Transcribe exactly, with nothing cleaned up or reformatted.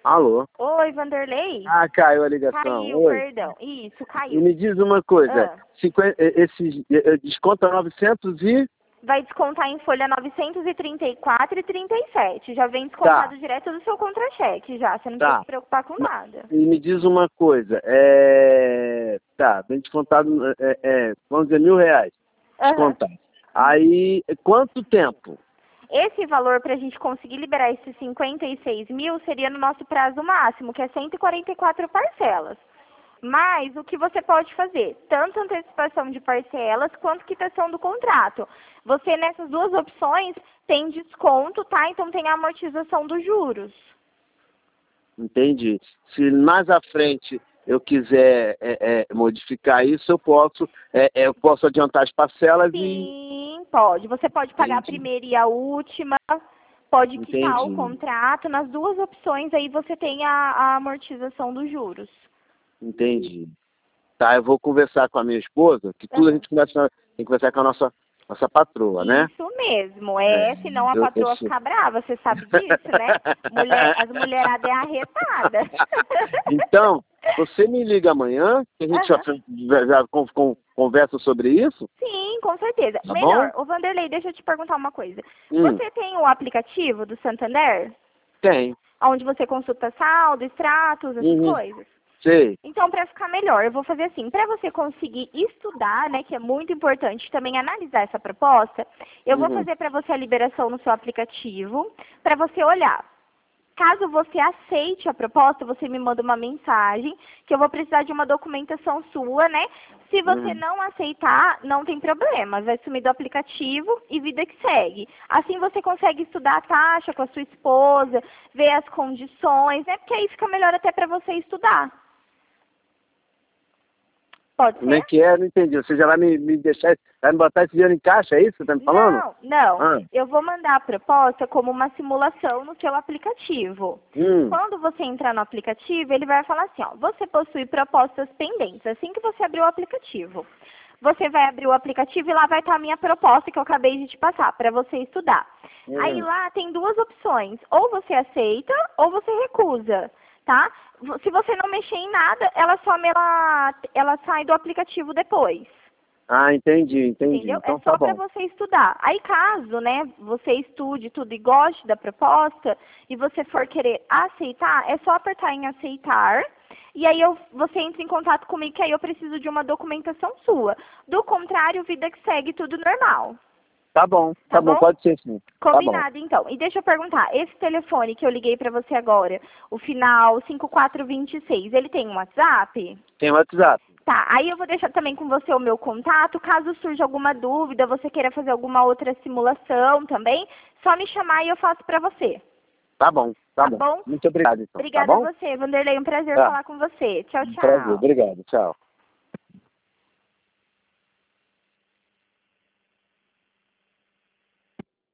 Alô? Oi, Vanderlei? Ah, caiu a ligação. Caiu, Oi. perdão. Isso, E caiu. me diz uma coisa, Ah. cinquenta, esse, eh, desconta novecentos e... Vai descontar em folha novecentos e trinta e quatro e trinta e sete. Já vem descontado Tá. direto do seu contra-cheque já. Você não Tá. precisa se preocupar com Ma- nada. E me diz uma coisa, é... Tá, bem descontado, é, é, vamos dizer, mil reais, Aham. descontado. Aí, quanto tempo? Esse valor para a gente conseguir liberar esses cinquenta e seis mil seria no nosso prazo máximo, que é cento e quarenta e quatro parcelas. Mas o que você pode fazer? Tanto antecipação de parcelas quanto quitação do contrato. Você nessas duas opções tem desconto, tá? Então tem a amortização dos juros. Entendi. Se mais à frente eu quiser é, é, modificar isso, eu posso, é, é, eu posso adiantar as parcelas e... Sim, pode. Você pode pagar a Entendi. primeira e a última, pode quitar o Entendi. contrato. Nas duas opções aí você tem a, a amortização dos juros. Entendi. Tá, eu vou conversar com a minha esposa, que tudo a Aham. gente conversa, tem que conversar com a nossa, nossa patroa, né? Isso mesmo, é, senão a eu, eu patroa sou... fica brava, você sabe disso, né? Mulher, as mulheradas é arretada. Então, você me liga amanhã, que a gente já, Aham. já, já con- con- conversa sobre isso, Sim, com certeza. tá bom? Melhor, ô Vanderlei, deixa eu te perguntar uma coisa. Hum, Você tem o aplicativo do Santander? tem. Onde você consulta saldo, extratos, essas Uhum, coisas? sei. Então, para ficar melhor, eu vou fazer assim, para você conseguir estudar, né, que é muito importante também analisar essa proposta, eu vou Uhum. fazer para você a liberação no seu aplicativo, para você olhar. Caso você aceite a proposta, você me manda uma mensagem, que eu vou precisar de uma documentação sua, né? Se você Uhum. não aceitar, não tem problema, vai sumir do aplicativo e vida que segue. Assim você consegue estudar a taxa com a sua esposa, ver as condições, né? Porque aí fica melhor até para você estudar. Pode Como é ser? que é? Não entendi. Você já vai me, me deixar, vai me botar esse dinheiro em caixa, é isso que você tá me falando? Não, não. Ah. Eu vou mandar a proposta como uma simulação no seu aplicativo. Hum. Quando você entrar no aplicativo, ele vai falar assim, ó, você possui propostas pendentes, assim que você abrir o aplicativo. Você vai abrir o aplicativo e lá vai estar a minha proposta que eu acabei de te passar, para você estudar. Hum. Aí lá tem duas opções, ou você aceita ou você recusa, tá? Se você não mexer em nada, ela some, ela, ela sai do aplicativo depois. Ah, entendi, entendi. Entendeu? Então É tá só para bom. você estudar. Aí caso, né, você estude tudo e goste da proposta e você for querer aceitar, é só apertar em aceitar e aí eu, você entra em contato comigo que aí eu preciso de uma documentação sua. Do contrário, vida que segue tudo normal. Tá bom, tá, Tá bom, bom? pode ser sim. Tá bom. Combinado, então. E deixa eu perguntar, esse telefone que eu liguei para você agora, o final cinco quatro dois seis, ele tem um WhatsApp? Tem o WhatsApp. Tá, aí eu vou deixar também com você o meu contato, caso surja alguma dúvida, você queira fazer alguma outra simulação também, só me chamar e eu faço pra você. Tá bom, tá, Tá bom. bom? Muito obrigado, então. Obrigada Tá a bom? você, Vanderlei, um prazer Tá. falar com você. Tchau, Um prazer. tchau. Obrigado. Tchau.